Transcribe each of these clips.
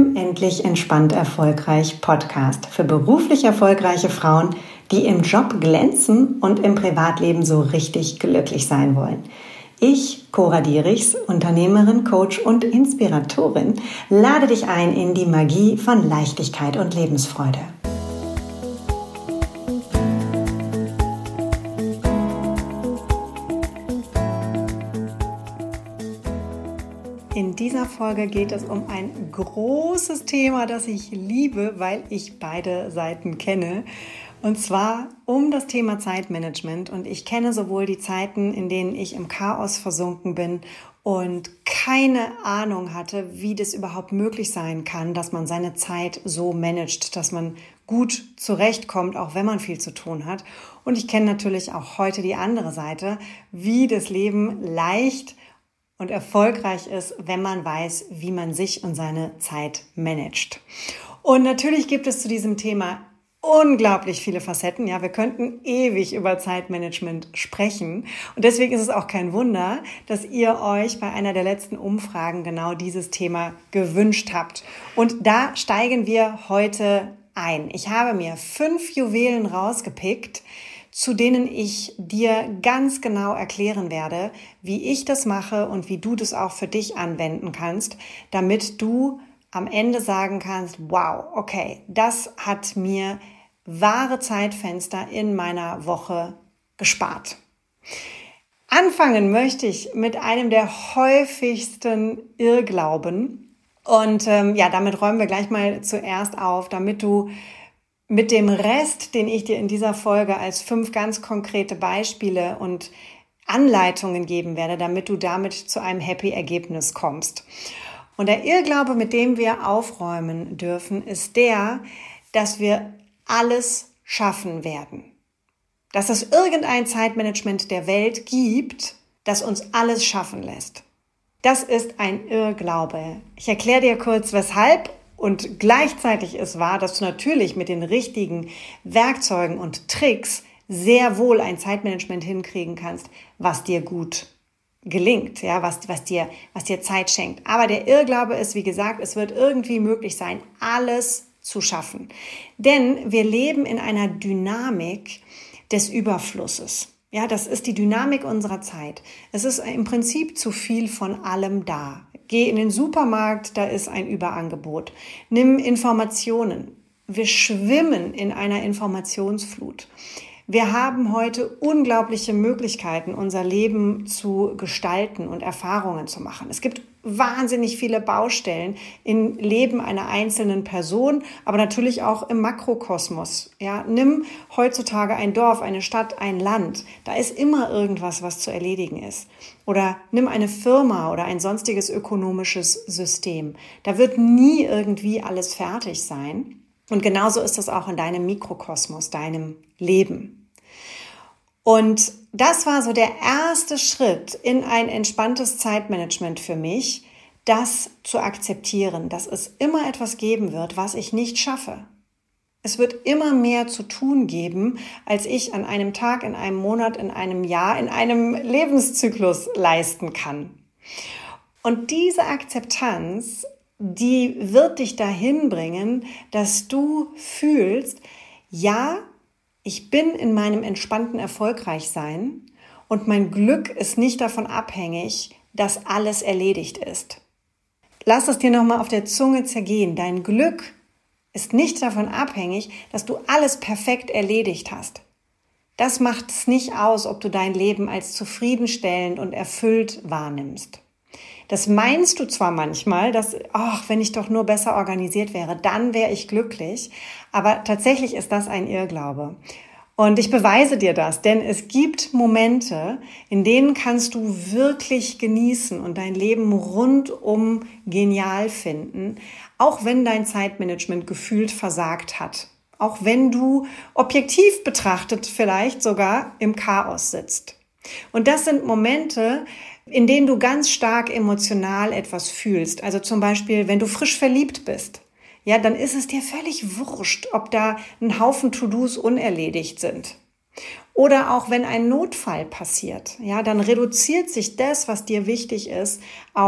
deinem Endlich entspannt erfolgreich Podcast für beruflich erfolgreiche Frauen, die im Job glänzen und im Privatleben so richtig glücklich sein wollen. Ich, Cora Dierichs, Unternehmerin, Coach und Inspiratorin, lade dich ein in die Magie von Leichtigkeit und Lebensfreude. In dieser Folge geht es um ein großes Thema, das ich liebe, weil ich beide Seiten kenne. Und zwar um das Thema Zeitmanagement. Und ich kenne sowohl die Zeiten, in denen ich im Chaos versunken bin und keine Ahnung hatte, wie das überhaupt möglich sein kann, dass man seine Zeit so managt, dass man gut zurechtkommt, auch wenn man viel zu tun hat. Und ich kenne natürlich auch heute die andere Seite, wie das Leben leicht und erfolgreich ist, wenn man weiß, wie man sich und seine Zeit managt. Und natürlich gibt es zu diesem Thema unglaublich viele Facetten. Ja, wir könnten ewig über Zeitmanagement sprechen. Und deswegen ist es auch kein Wunder, dass ihr euch bei einer der letzten Umfragen genau dieses Thema gewünscht habt. Und da steigen wir heute ein. Ich habe mir 5 Juwelen rausgepickt, zu denen ich dir ganz genau erklären werde, wie ich das mache und wie du das auch für dich anwenden kannst, damit du am Ende sagen kannst, wow, okay, das hat mir wahre Zeitfenster in meiner Woche gespart. Anfangen möchte ich mit einem der häufigsten Irrglauben und damit räumen wir gleich mal zuerst auf, damit du mit dem Rest, den ich dir in dieser Folge als 5 ganz konkrete Beispiele und Anleitungen geben werde, damit du damit zu einem happy Ergebnis kommst. Und der Irrglaube, mit dem wir aufräumen dürfen, ist der, dass wir alles schaffen werden. Dass es irgendein Zeitmanagement der Welt gibt, das uns alles schaffen lässt. Das ist ein Irrglaube. Ich erkläre dir kurz, weshalb. Und gleichzeitig ist wahr, dass du natürlich mit den richtigen Werkzeugen und Tricks sehr wohl ein Zeitmanagement hinkriegen kannst, was dir gut gelingt, ja, was dir Zeit schenkt. Aber der Irrglaube ist, wie gesagt, es wird irgendwie möglich sein, alles zu schaffen. Denn wir leben in einer Dynamik des Überflusses. Ja, das ist die Dynamik unserer Zeit. Es ist im Prinzip zu viel von allem da. Geh in den Supermarkt, da ist ein Überangebot. Nimm Informationen. Wir schwimmen in einer Informationsflut. Wir haben heute unglaubliche Möglichkeiten, unser Leben zu gestalten und Erfahrungen zu machen. Es gibt wahnsinnig viele Baustellen im Leben einer einzelnen Person, aber natürlich auch im Makrokosmos. Ja, nimm heutzutage ein Dorf, eine Stadt, ein Land. Da ist immer irgendwas, was zu erledigen ist. Oder nimm eine Firma oder ein sonstiges ökonomisches System. Da wird nie irgendwie alles fertig sein. Und genauso ist es auch in deinem Mikrokosmos, deinem Leben. Und das war so der erste Schritt in ein entspanntes Zeitmanagement für mich, das zu akzeptieren, dass es immer etwas geben wird, was ich nicht schaffe. Es wird immer mehr zu tun geben, als ich an einem Tag, in einem Monat, in einem Jahr, in einem Lebenszyklus leisten kann. Und diese Akzeptanz, die wird dich dahin bringen, dass du fühlst, ja, ich bin in meinem entspannten Erfolgreichsein und mein Glück ist nicht davon abhängig, dass alles erledigt ist. Lass es dir nochmal auf der Zunge zergehen. Dein Glück ist nicht davon abhängig, dass du alles perfekt erledigt hast. Das macht es nicht aus, ob du dein Leben als zufriedenstellend und erfüllt wahrnimmst. Das meinst du zwar manchmal, dass, wenn ich doch nur besser organisiert wäre, dann wäre ich glücklich. Aber tatsächlich ist das ein Irrglaube. Und ich beweise dir das, denn es gibt Momente, in denen kannst du wirklich genießen und dein Leben rundum genial finden, auch wenn dein Zeitmanagement gefühlt versagt hat. Auch wenn du objektiv betrachtet vielleicht sogar im Chaos sitzt. Und das sind Momente, in denen du ganz stark emotional etwas fühlst. Also zum Beispiel, wenn du frisch verliebt bist, ja, dann ist es dir völlig wurscht, ob da ein Haufen To-Dos unerledigt sind. Oder auch wenn ein Notfall passiert, ja, dann reduziert sich das, was dir wichtig ist, auf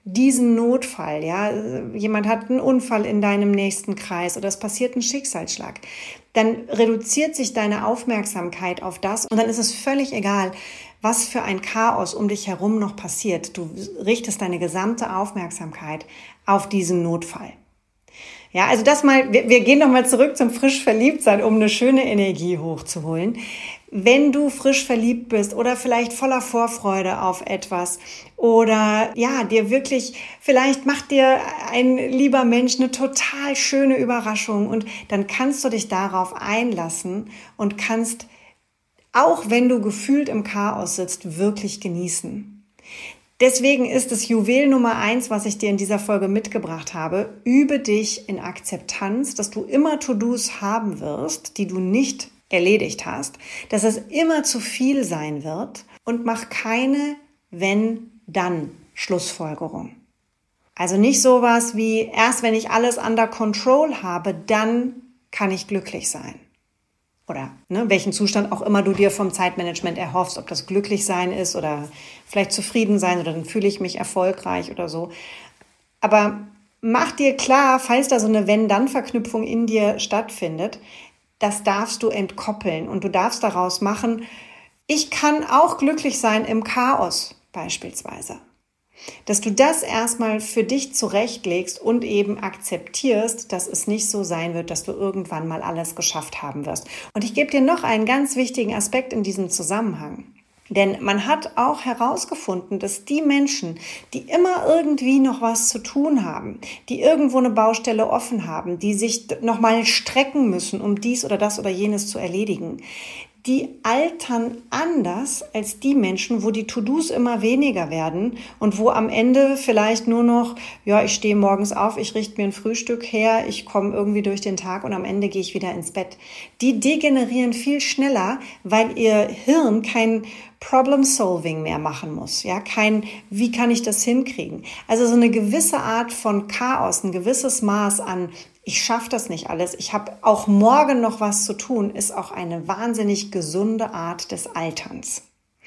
diesen Notfall, ja, jemand hat einen Unfall in deinem nächsten Kreis oder es passiert ein Schicksalsschlag, dann reduziert sich deine Aufmerksamkeit auf das und dann ist es völlig egal, was für ein Chaos um dich herum noch passiert. Du richtest deine gesamte Aufmerksamkeit auf diesen Notfall. Ja, also wir gehen nochmal zurück zum frisch Verliebtsein, um eine schöne Energie hochzuholen. Wenn du frisch verliebt bist oder vielleicht voller Vorfreude auf etwas oder ja, vielleicht macht dir ein lieber Mensch eine total schöne Überraschung und dann kannst du dich darauf einlassen und kannst, auch wenn du gefühlt im Chaos sitzt, wirklich genießen. Deswegen ist es Juwel Nummer 1, was ich dir in dieser Folge mitgebracht habe. Übe dich in Akzeptanz, dass du immer To-Dos haben wirst, die du nicht erledigt hast, dass es immer zu viel sein wird und mach keine Wenn-Dann-Schlussfolgerung. Also nicht sowas wie, erst wenn ich alles under control habe, dann kann ich glücklich sein. Oder welchen Zustand auch immer du dir vom Zeitmanagement erhoffst, ob das glücklich sein ist oder vielleicht zufrieden sein oder dann fühle ich mich erfolgreich oder so. Aber mach dir klar, falls da so eine Wenn-Dann-Verknüpfung in dir stattfindet, das darfst du entkoppeln und du darfst daraus machen, ich kann auch glücklich sein im Chaos beispielsweise. Dass du das erstmal für dich zurechtlegst und eben akzeptierst, dass es nicht so sein wird, dass du irgendwann mal alles geschafft haben wirst. Und ich gebe dir noch einen ganz wichtigen Aspekt in diesem Zusammenhang. Denn man hat auch herausgefunden, dass die Menschen, die immer irgendwie noch was zu tun haben, die irgendwo eine Baustelle offen haben, die sich nochmal strecken müssen, um dies oder das oder jenes zu erledigen, die altern anders als die Menschen, wo die To-Dos immer weniger werden und wo am Ende vielleicht nur noch, ja, ich stehe morgens auf, ich richte mir ein Frühstück her, ich komme irgendwie durch den Tag und am Ende gehe ich wieder ins Bett. Die degenerieren viel schneller, weil ihr Hirn kein Problem-Solving mehr machen muss, ja, wie kann ich das hinkriegen? Also so eine gewisse Art von Chaos, ein gewisses Maß an ich schaffe das nicht alles, ich habe auch morgen noch was zu tun, ist auch eine wahnsinnig gesunde Art des Alterns.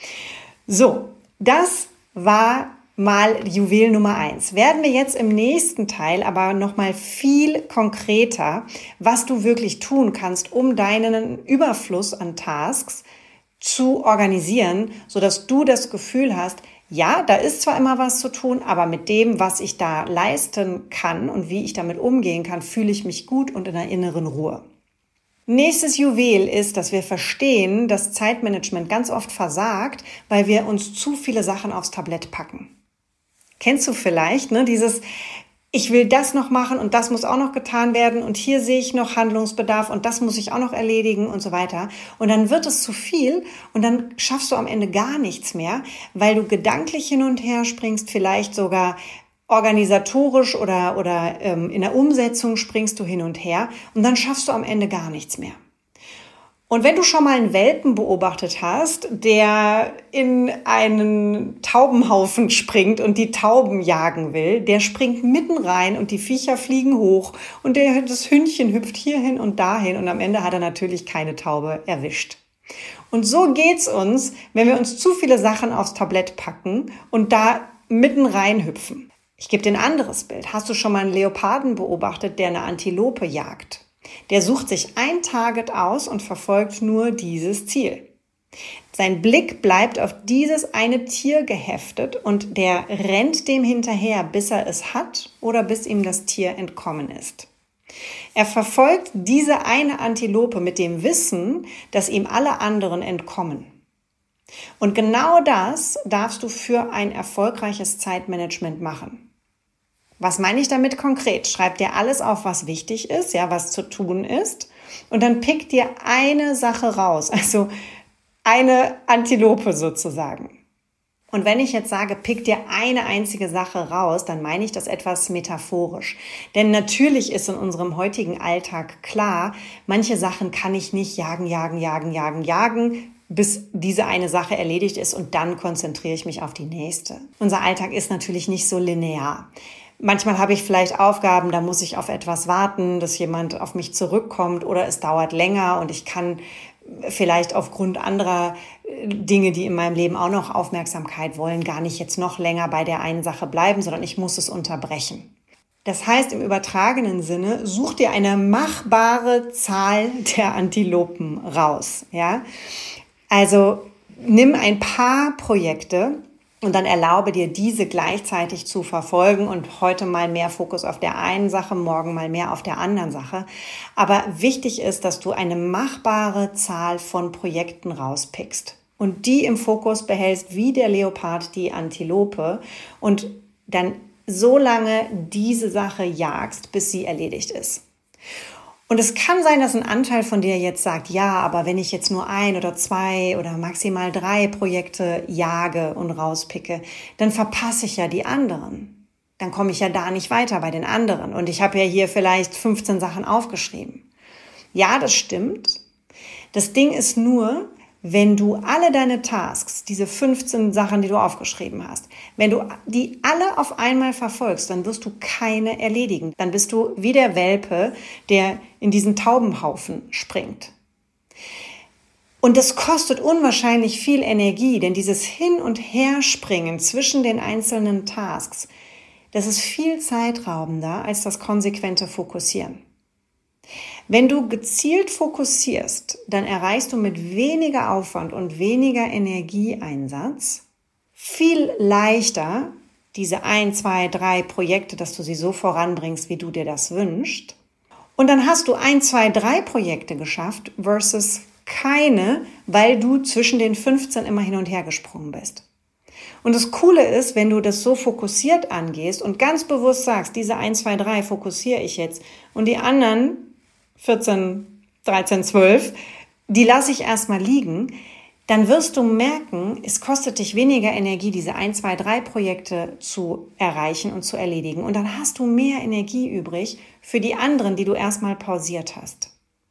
So, das war mal Juwel Nummer 1. Werden wir jetzt im nächsten Teil aber nochmal viel konkreter, was du wirklich tun kannst, um deinen Überfluss an Tasks zu organisieren, sodass du das Gefühl hast, ja, da ist zwar immer was zu tun, aber mit dem, was ich da leisten kann und wie ich damit umgehen kann, fühle ich mich gut und in einer inneren Ruhe. Nächstes Juwel ist, dass wir verstehen, dass Zeitmanagement ganz oft versagt, weil wir uns zu viele Sachen aufs Tablett packen. Kennst du vielleicht, dieses ich will das noch machen und das muss auch noch getan werden und hier sehe ich noch Handlungsbedarf und das muss ich auch noch erledigen und so weiter. Und dann wird es zu viel und dann schaffst du am Ende gar nichts mehr, weil du gedanklich hin und her springst, vielleicht sogar organisatorisch oder in der Umsetzung springst du hin und her und dann schaffst du am Ende gar nichts mehr. Und wenn du schon mal einen Welpen beobachtet hast, der in einen Taubenhaufen springt und die Tauben jagen will, der springt mitten rein und die Viecher fliegen hoch und das Hündchen hüpft hierhin und dahin und am Ende hat er natürlich keine Taube erwischt. Und so geht's uns, wenn wir uns zu viele Sachen aufs Tablett packen und da mitten rein hüpfen. Ich gebe dir ein anderes Bild. Hast du schon mal einen Leoparden beobachtet, der eine Antilope jagt? Der sucht sich ein Target aus und verfolgt nur dieses Ziel. Sein Blick bleibt auf dieses eine Tier geheftet und der rennt dem hinterher, bis er es hat oder bis ihm das Tier entkommen ist. Er verfolgt diese eine Antilope mit dem Wissen, dass ihm alle anderen entkommen. Und genau das darfst du für ein erfolgreiches Zeitmanagement machen. Was meine ich damit konkret? Schreib dir alles auf, was wichtig ist, ja, was zu tun ist. Und dann pick dir eine Sache raus, also eine Antilope sozusagen. Und wenn ich jetzt sage, pick dir eine einzige Sache raus, dann meine ich das etwas metaphorisch. Denn natürlich ist in unserem heutigen Alltag klar, manche Sachen kann ich nicht jagen, bis diese eine Sache erledigt ist und dann konzentriere ich mich auf die nächste. Unser Alltag ist natürlich nicht so linear. Manchmal habe ich vielleicht Aufgaben, da muss ich auf etwas warten, dass jemand auf mich zurückkommt oder es dauert länger und ich kann vielleicht aufgrund anderer Dinge, die in meinem Leben auch noch Aufmerksamkeit wollen, gar nicht jetzt noch länger bei der einen Sache bleiben, sondern ich muss es unterbrechen. Das heißt im übertragenen Sinne, such dir eine machbare Zahl der Antilopen raus. Ja? Also nimm ein paar Projekte und dann erlaube dir, diese gleichzeitig zu verfolgen und heute mal mehr Fokus auf der einen Sache, morgen mal mehr auf der anderen Sache. Aber wichtig ist, dass du eine machbare Zahl von Projekten rauspickst und die im Fokus behältst, wie der Leopard die Antilope und dann so lange diese Sache jagst, bis sie erledigt ist. Und es kann sein, dass ein Anteil von dir jetzt sagt, ja, aber wenn ich jetzt nur 1 oder 2 oder maximal 3 Projekte jage und rauspicke, dann verpasse ich ja die anderen. Dann komme ich ja da nicht weiter bei den anderen. Und ich habe ja hier vielleicht 15 Sachen aufgeschrieben. Ja, das stimmt. Das Ding ist nur, wenn du alle deine Tasks, diese 15 Sachen, die du aufgeschrieben hast, wenn du die alle auf einmal verfolgst, dann wirst du keine erledigen. Dann bist du wie der Welpe, der in diesen Taubenhaufen springt. Und das kostet unwahrscheinlich viel Energie, denn dieses Hin- und Herspringen zwischen den einzelnen Tasks, das ist viel zeitraubender als das konsequente Fokussieren. Wenn du gezielt fokussierst, dann erreichst du mit weniger Aufwand und weniger Energieeinsatz viel leichter diese 1, 2, 3 Projekte, dass du sie so voranbringst, wie du dir das wünschst. Und dann hast du 1, 2, 3 Projekte geschafft versus keine, weil du zwischen den 15 immer hin und her gesprungen bist. Und das Coole ist, wenn du das so fokussiert angehst und ganz bewusst sagst, diese 1, 2, 3 fokussiere ich jetzt und die anderen 14, 13, 12, die lasse ich erstmal liegen, dann wirst du merken, es kostet dich weniger Energie, diese 1, 2, 3 Projekte zu erreichen und zu erledigen. Und dann hast du mehr Energie übrig für die anderen, die du erstmal pausiert hast.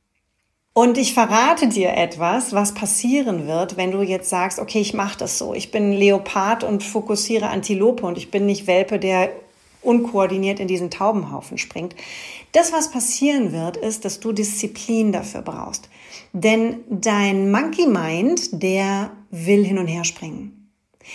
Und ich verrate dir etwas, was passieren wird, wenn du jetzt sagst, okay, ich mache das so. Ich bin Leopard und fokussiere Antilope und ich bin nicht Welpe, der unkoordiniert in diesen Taubenhaufen springt. Das, was passieren wird, ist, dass du Disziplin dafür brauchst. Denn dein Monkey Mind, der will hin und her springen.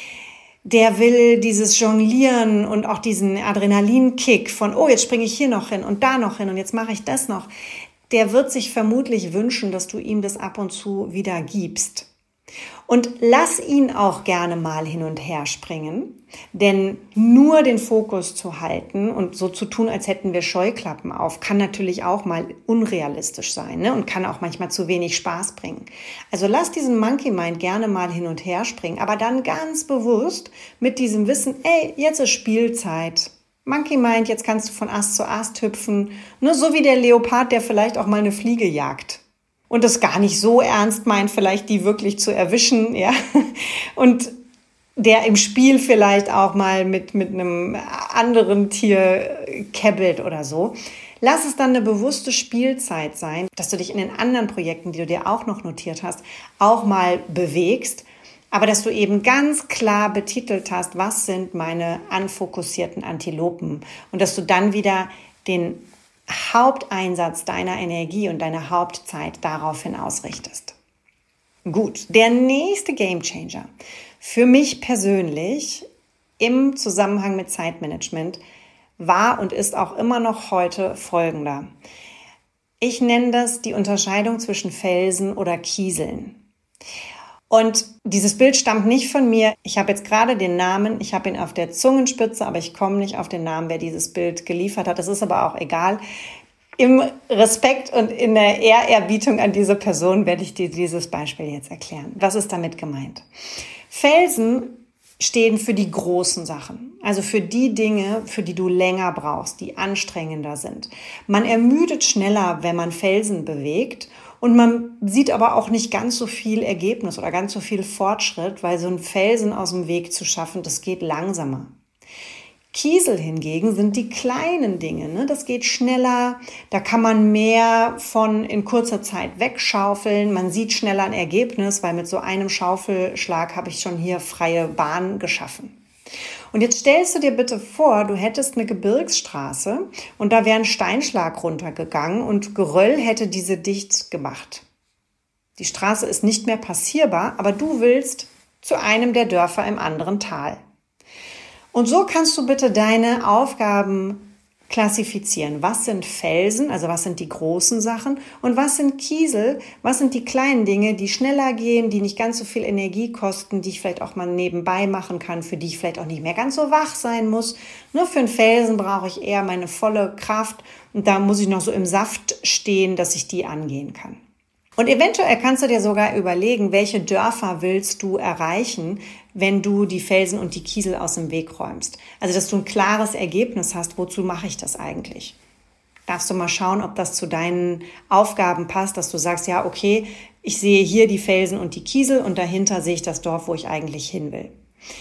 Der will dieses Jonglieren und auch diesen Adrenalinkick von, oh, jetzt springe ich hier noch hin und da noch hin und jetzt mache ich das noch. Der wird sich vermutlich wünschen, dass du ihm das ab und zu wieder gibst. Und lass ihn auch gerne mal hin und her springen, denn nur den Fokus zu halten und so zu tun, als hätten wir Scheuklappen auf, kann natürlich auch mal unrealistisch sein, ne? Und kann auch manchmal zu wenig Spaß bringen. Also lass diesen Monkey Mind gerne mal hin und her springen, aber dann ganz bewusst mit diesem Wissen, ey, jetzt ist Spielzeit. Monkey Mind, jetzt kannst du von Ast zu Ast hüpfen, ne? So wie der Leopard, der vielleicht auch mal eine Fliege jagt. Und das gar nicht so ernst meint, vielleicht die wirklich zu erwischen, ja. Und der im Spiel vielleicht auch mal mit einem anderen Tier käbbelt oder so. Lass es dann eine bewusste Spielzeit sein, dass du dich in den anderen Projekten, die du dir auch noch notiert hast, auch mal bewegst. Aber dass du eben ganz klar betitelt hast, was sind meine anfokussierten Antilopen. Und dass du dann wieder den Haupteinsatz deiner Energie und deiner Hauptzeit daraufhin ausrichtest. Gut, der nächste Gamechanger für mich persönlich im Zusammenhang mit Zeitmanagement war und ist auch immer noch heute folgender. Ich nenne das die Unterscheidung zwischen Felsen oder Kieseln. Und dieses Bild stammt nicht von mir. Ich habe jetzt gerade den Namen, ich habe ihn auf der Zungenspitze, aber ich komme nicht auf den Namen, wer dieses Bild geliefert hat. Das ist aber auch egal. Im Respekt und in der Ehrerbietung an diese Person werde ich dir dieses Beispiel jetzt erklären. Was ist damit gemeint? Felsen stehen für die großen Sachen, also für die Dinge, für die du länger brauchst, die anstrengender sind. Man ermüdet schneller, wenn man Felsen bewegt. Und man sieht aber auch nicht ganz so viel Ergebnis oder ganz so viel Fortschritt, weil so einen Felsen aus dem Weg zu schaffen, das geht langsamer. Kiesel hingegen sind die kleinen Dinge, ne? Das geht schneller, da kann man mehr von in kurzer Zeit wegschaufeln, man sieht schneller ein Ergebnis, weil mit so einem Schaufelschlag habe ich schon hier freie Bahn geschaffen. Und jetzt stellst du dir bitte vor, du hättest eine Gebirgsstraße und da wäre ein Steinschlag runtergegangen und Geröll hätte diese dicht gemacht. Die Straße ist nicht mehr passierbar, aber du willst zu einem der Dörfer im anderen Tal. Und so kannst du bitte deine Aufgaben klassifizieren. Was sind Felsen, also was sind die großen Sachen und was sind Kiesel, was sind die kleinen Dinge, die schneller gehen, die nicht ganz so viel Energie kosten, die ich vielleicht auch mal nebenbei machen kann, für die ich vielleicht auch nicht mehr ganz so wach sein muss. Nur für einen Felsen brauche ich eher meine volle Kraft und da muss ich noch so im Saft stehen, dass ich die angehen kann. Und eventuell kannst du dir sogar überlegen, welche Dörfer willst du erreichen, wenn du die Felsen und die Kiesel aus dem Weg räumst. Also, dass du ein klares Ergebnis hast, wozu mache ich das eigentlich? Darfst du mal schauen, ob das zu deinen Aufgaben passt, dass du sagst, ja, okay, ich sehe hier die Felsen und die Kiesel und dahinter sehe ich das Dorf, wo ich eigentlich hin will.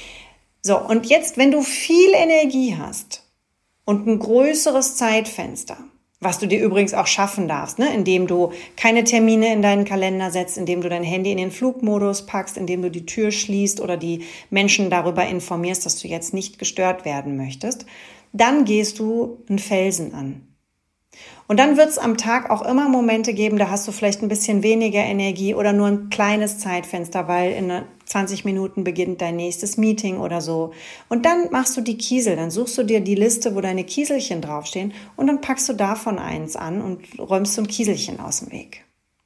So, und jetzt, wenn du viel Energie hast und ein größeres Zeitfenster, was du dir übrigens auch schaffen darfst, ne? Indem du keine Termine in deinen Kalender setzt, indem du dein Handy in den Flugmodus packst, indem du die Tür schließt oder die Menschen darüber informierst, dass du jetzt nicht gestört werden möchtest, dann gehst du einen Felsen an. Und dann wird es am Tag auch immer Momente geben, da hast du vielleicht ein bisschen weniger Energie oder nur ein kleines Zeitfenster, weil in 20 Minuten beginnt dein nächstes Meeting oder so. Und dann machst du die Kiesel, dann suchst du dir die Liste, wo deine Kieselchen draufstehen und dann packst du davon eins an und räumst so ein Kieselchen aus dem Weg.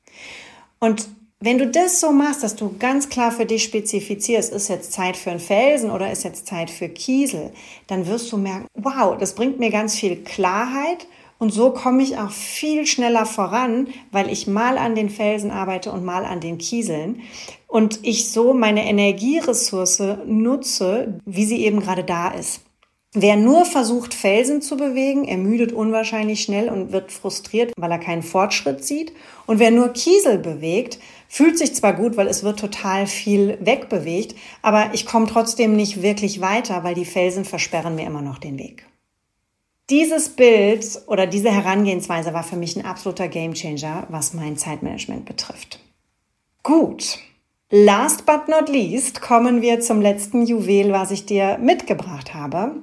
Und wenn du das so machst, dass du ganz klar für dich spezifizierst, ist jetzt Zeit für einen Felsen oder ist jetzt Zeit für Kiesel, dann wirst du merken, wow, das bringt mir ganz viel Klarheit. Und so komme ich auch viel schneller voran, weil ich mal an den Felsen arbeite und mal an den Kieseln und ich so meine Energieressource nutze, wie sie eben gerade da ist. Wer nur versucht, Felsen zu bewegen, ermüdet unwahrscheinlich schnell und wird frustriert, weil er keinen Fortschritt sieht. Und wer nur Kiesel bewegt, fühlt sich zwar gut, weil es wird total viel wegbewegt, aber ich komme trotzdem nicht wirklich weiter, weil die Felsen versperren mir immer noch den Weg. Dieses Bild oder diese Herangehensweise war für mich ein absoluter Gamechanger, was mein Zeitmanagement betrifft. Gut, last but not least kommen wir zum letzten Juwel, was ich dir mitgebracht habe.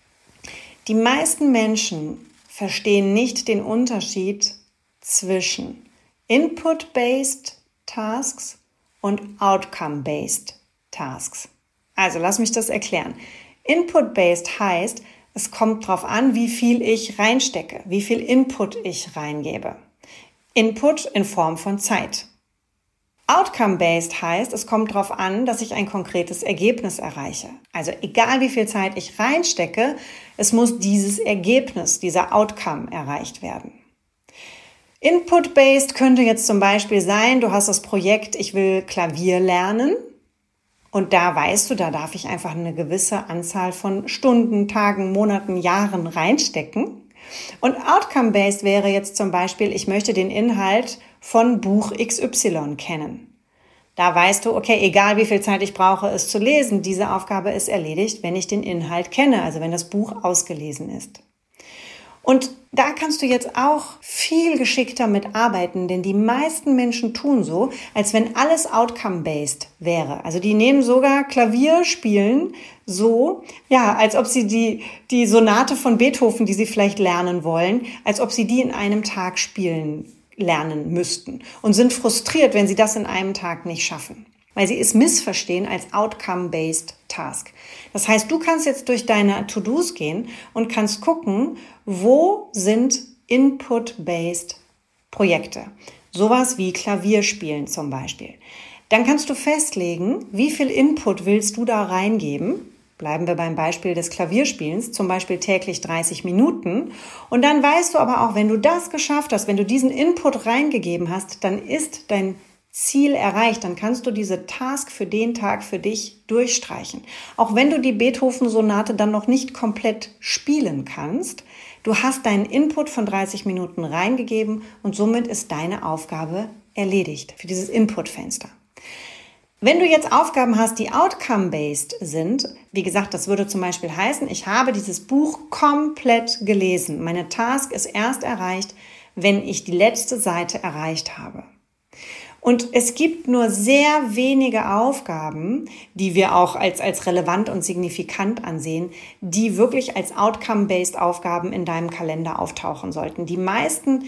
Die meisten Menschen verstehen nicht den Unterschied zwischen Input-Based Tasks und Outcome-Based Tasks. Also lass mich das erklären. Input-Based heißt, es kommt darauf an, wie viel ich reinstecke, wie viel Input ich reingebe. Input in Form von Zeit. Outcome-based heißt, es kommt darauf an, dass ich ein konkretes Ergebnis erreiche. Also egal wie viel Zeit ich reinstecke, es muss dieses Ergebnis, dieser Outcome erreicht werden. Input-based könnte jetzt zum Beispiel sein, du hast das Projekt, ich will Klavier lernen. Und da weißt du, da darf ich einfach eine gewisse Anzahl von Stunden, Tagen, Monaten, Jahren reinstecken. Und Outcome-based wäre jetzt zum Beispiel, ich möchte den Inhalt von Buch XY kennen. Da weißt du, okay, egal wie viel Zeit ich brauche, es zu lesen, diese Aufgabe ist erledigt, wenn ich den Inhalt kenne, also wenn das Buch ausgelesen ist. Und da kannst du jetzt auch viel geschickter mit arbeiten, denn die meisten Menschen tun so, als wenn alles outcome-based wäre. Also die nehmen sogar Klavierspielen so, ja, als ob sie die Sonate von Beethoven, die sie vielleicht lernen wollen, als ob sie die in einem Tag spielen lernen müssten und sind frustriert, wenn sie das in einem Tag nicht schaffen, weil sie es missverstehen als Outcome-Based Task. Das heißt, du kannst jetzt durch deine To-Dos gehen und kannst gucken, wo sind Input-Based Projekte. Sowas wie Klavierspielen zum Beispiel. Dann kannst du festlegen, wie viel Input willst du da reingeben. Bleiben wir beim Beispiel des Klavierspielens, zum Beispiel täglich 30 Minuten. Und dann weißt du aber auch, wenn du das geschafft hast, wenn du diesen Input reingegeben hast, dann ist dein Ziel erreicht, dann kannst du diese Task für den Tag für dich durchstreichen. Auch wenn du die Beethoven-Sonate dann noch nicht komplett spielen kannst, du hast deinen Input von 30 Minuten reingegeben und somit ist deine Aufgabe erledigt für dieses Input-Fenster. Wenn du jetzt Aufgaben hast, die outcome-based sind, wie gesagt, das würde zum Beispiel heißen, ich habe dieses Buch komplett gelesen. Meine Task ist erst erreicht, wenn ich die letzte Seite erreicht habe. Und es gibt nur sehr wenige Aufgaben, die wir auch als relevant und signifikant ansehen, die wirklich als Outcome-based Aufgaben in deinem Kalender auftauchen sollten. Die meisten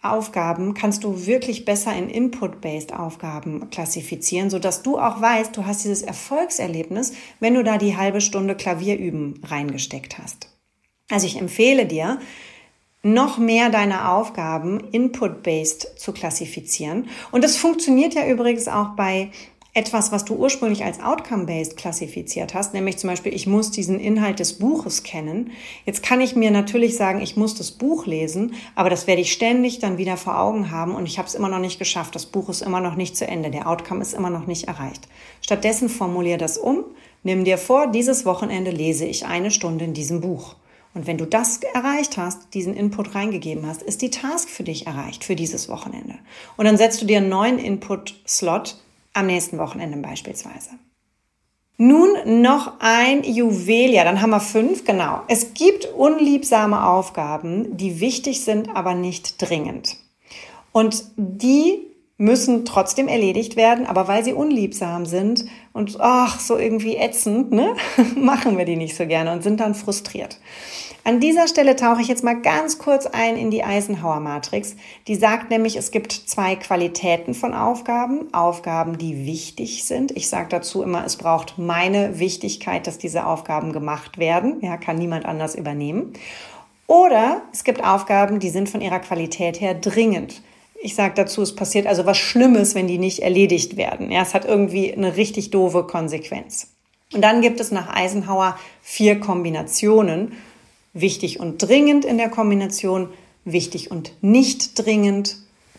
Aufgaben kannst du wirklich besser in Input-Based Aufgaben klassifizieren, sodass du auch weißt, du hast dieses Erfolgserlebnis, wenn du da die halbe Stunde Klavierüben reingesteckt hast. Also ich empfehle dir, noch mehr deine Aufgaben Input-Based zu klassifizieren. Und das funktioniert ja übrigens auch bei etwas, was du ursprünglich als Outcome-Based klassifiziert hast, nämlich zum Beispiel, ich muss diesen Inhalt des Buches kennen. Jetzt kann ich mir natürlich sagen, ich muss das Buch lesen, aber das werde ich ständig dann wieder vor Augen haben und ich habe es immer noch nicht geschafft. Das Buch ist immer noch nicht zu Ende, der Outcome ist immer noch nicht erreicht. Stattdessen formulier das um, nimm dir vor, dieses Wochenende lese ich 1 Stunde in diesem Buch. Und wenn du das erreicht hast, diesen Input reingegeben hast, ist die Task für dich erreicht für dieses Wochenende. Und dann setzt du dir einen neuen Input-Slot am nächsten Wochenende beispielsweise. Nun noch ein Juwel, ja, dann haben wir 5, genau. Es gibt unliebsame Aufgaben, die wichtig sind, aber nicht dringend. Und die müssen trotzdem erledigt werden, aber weil sie unliebsam sind und so irgendwie ätzend, ne, machen wir die nicht so gerne und sind dann frustriert. An dieser Stelle tauche ich jetzt mal ganz kurz ein in die Eisenhower-Matrix. Die sagt nämlich, es gibt 2 Qualitäten von Aufgaben. Aufgaben, die wichtig sind. Ich sage dazu immer, es braucht meine Wichtigkeit, dass diese Aufgaben gemacht werden. Ja, kann niemand anders übernehmen. Oder es gibt Aufgaben, die sind von ihrer Qualität her dringend. Ich sage dazu, es passiert also was Schlimmes, wenn die nicht erledigt werden. Ja, es hat irgendwie eine richtig doofe Konsequenz. Und dann gibt es nach Eisenhower 4 Kombinationen. Wichtig und dringend in der Kombination, wichtig und nicht dringend,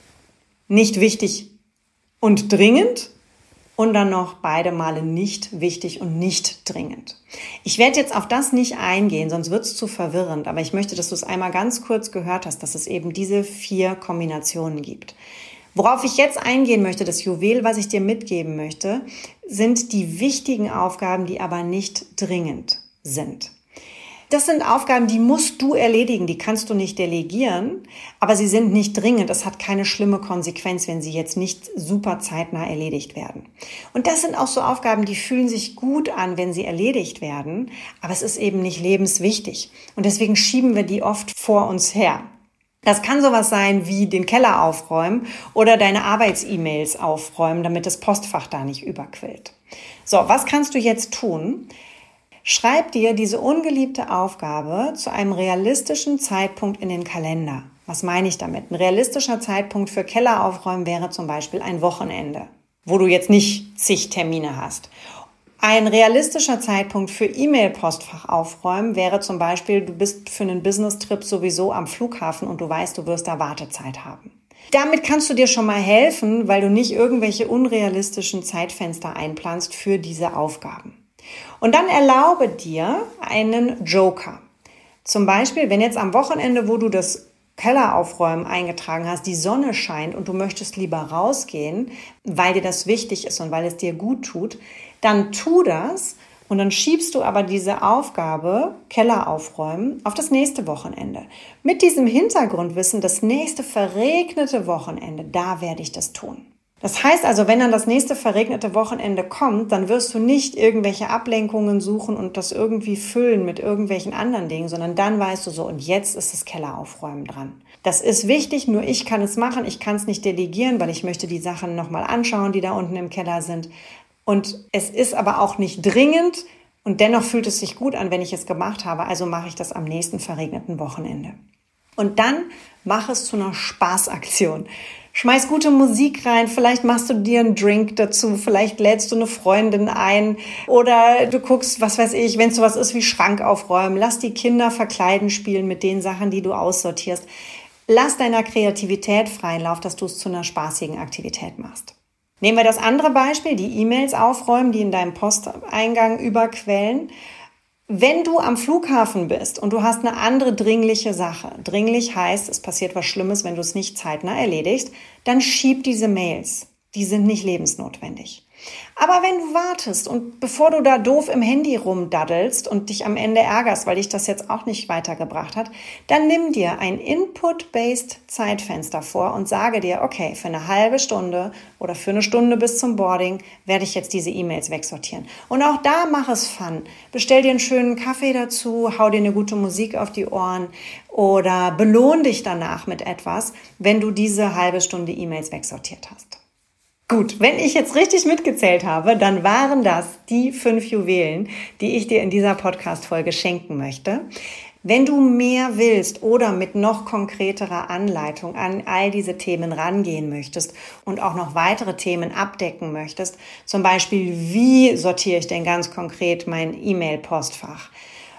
nicht wichtig und dringend und dann noch beide Male nicht wichtig und nicht dringend. Ich werde jetzt auf das nicht eingehen, sonst wird es zu verwirrend, aber ich möchte, dass du es einmal ganz kurz gehört hast, dass es eben diese 4 Kombinationen gibt. Worauf ich jetzt eingehen möchte, das Juwel, was ich dir mitgeben möchte, sind die wichtigen Aufgaben, die aber nicht dringend sind. Das sind Aufgaben, die musst du erledigen, die kannst du nicht delegieren, aber sie sind nicht dringend. Es hat keine schlimme Konsequenz, wenn sie jetzt nicht super zeitnah erledigt werden. Und das sind auch so Aufgaben, die fühlen sich gut an, wenn sie erledigt werden, aber es ist eben nicht lebenswichtig. Und deswegen schieben wir die oft vor uns her. Das kann sowas sein wie den Keller aufräumen oder deine Arbeits-E-Mails aufräumen, damit das Postfach da nicht überquillt. So, was kannst du jetzt tun? Schreib dir diese ungeliebte Aufgabe zu einem realistischen Zeitpunkt in den Kalender. Was meine ich damit? Ein realistischer Zeitpunkt für Keller aufräumen wäre zum Beispiel ein Wochenende, wo du jetzt nicht zig Termine hast. Ein realistischer Zeitpunkt für E-Mail-Postfach aufräumen wäre zum Beispiel, du bist für einen Business-Trip sowieso am Flughafen und du weißt, du wirst da Wartezeit haben. Damit kannst du dir schon mal helfen, weil du nicht irgendwelche unrealistischen Zeitfenster einplanst für diese Aufgaben. Und dann erlaube dir einen Joker. Zum Beispiel, wenn jetzt am Wochenende, wo du das Kelleraufräumen eingetragen hast, die Sonne scheint und du möchtest lieber rausgehen, weil dir das wichtig ist und weil es dir gut tut, dann tu das und dann schiebst du aber diese Aufgabe, Keller aufräumen, auf das nächste Wochenende. Mit diesem Hintergrundwissen, das nächste verregnete Wochenende, da werde ich das tun. Das heißt also, wenn dann das nächste verregnete Wochenende kommt, dann wirst du nicht irgendwelche Ablenkungen suchen und das irgendwie füllen mit irgendwelchen anderen Dingen, sondern dann weißt du so, und jetzt ist das Kelleraufräumen dran. Das ist wichtig, nur ich kann es machen, ich kann es nicht delegieren, weil ich möchte die Sachen nochmal anschauen, die da unten im Keller sind. Und es ist aber auch nicht dringend und dennoch fühlt es sich gut an, wenn ich es gemacht habe, also mache ich das am nächsten verregneten Wochenende. Und dann mach es zu einer Spaßaktion. Schmeiß gute Musik rein, vielleicht machst du dir einen Drink dazu, vielleicht lädst du eine Freundin ein oder du guckst, was weiß ich, wenn es sowas ist wie Schrank aufräumen, lass die Kinder verkleiden spielen mit den Sachen, die du aussortierst. Lass deiner Kreativität freien Lauf, dass du es zu einer spaßigen Aktivität machst. Nehmen wir das andere Beispiel, die E-Mails aufräumen, die in deinem Posteingang überquellen. Wenn du am Flughafen bist und du hast eine andere dringliche Sache, dringlich heißt, es passiert was Schlimmes, wenn du es nicht zeitnah erledigst, dann schieb diese Mails. Die sind nicht lebensnotwendig. Aber wenn du wartest und bevor du da doof im Handy rumdaddelst und dich am Ende ärgerst, weil dich das jetzt auch nicht weitergebracht hat, dann nimm dir ein Input-based Zeitfenster vor und sage dir, okay, für eine halbe Stunde oder für eine Stunde bis zum Boarding werde ich jetzt diese E-Mails wegsortieren. Und auch da mach es fun. Bestell dir einen schönen Kaffee dazu, hau dir eine gute Musik auf die Ohren oder belohn dich danach mit etwas, wenn du diese halbe Stunde E-Mails wegsortiert hast. Gut, wenn ich jetzt richtig mitgezählt habe, dann waren das die 5 Juwelen, die ich dir in dieser Podcast-Folge schenken möchte. Wenn du mehr willst oder mit noch konkreterer Anleitung an all diese Themen rangehen möchtest und auch noch weitere Themen abdecken möchtest, zum Beispiel, wie sortiere ich denn ganz konkret mein E-Mail-Postfach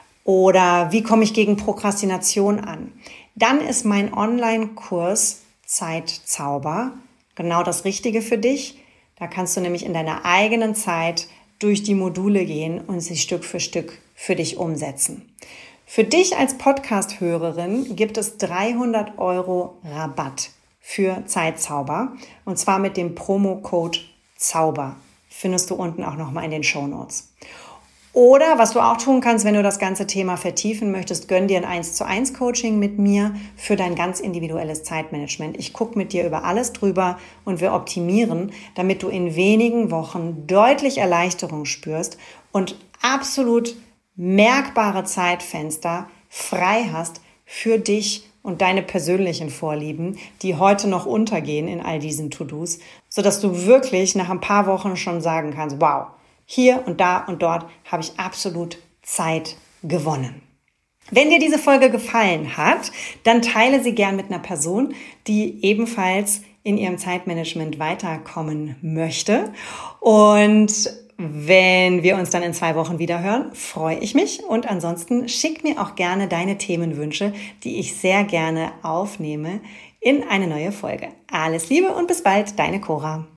oder wie komme ich gegen Prokrastination an, dann ist mein Online-Kurs Zeitzauber genau das Richtige für dich. Da kannst du nämlich in deiner eigenen Zeit durch die Module gehen und sie Stück für Stück für dich umsetzen. Für dich als Podcast-Hörerin gibt es 300 € Rabatt für Zeitzauber und zwar mit dem Promo-Code ZAUBER. Findest du unten auch nochmal in den Shownotes. Oder was du auch tun kannst, wenn du das ganze Thema vertiefen möchtest, gönn dir ein 1:1 Coaching mit mir für dein ganz individuelles Zeitmanagement. Ich gucke mit dir über alles drüber und wir optimieren, damit du in wenigen Wochen deutlich Erleichterung spürst und absolut merkbare Zeitfenster frei hast für dich und deine persönlichen Vorlieben, die heute noch untergehen in all diesen To-Dos, sodass du wirklich nach ein paar Wochen schon sagen kannst, wow, hier und da und dort habe ich absolut Zeit gewonnen. Wenn dir diese Folge gefallen hat, dann teile sie gern mit einer Person, die ebenfalls in ihrem Zeitmanagement weiterkommen möchte. Und wenn wir uns dann in 2 Wochen wieder hören, freue ich mich. Und ansonsten schick mir auch gerne deine Themenwünsche, die ich sehr gerne aufnehme in eine neue Folge. Alles Liebe und bis bald, deine Cora.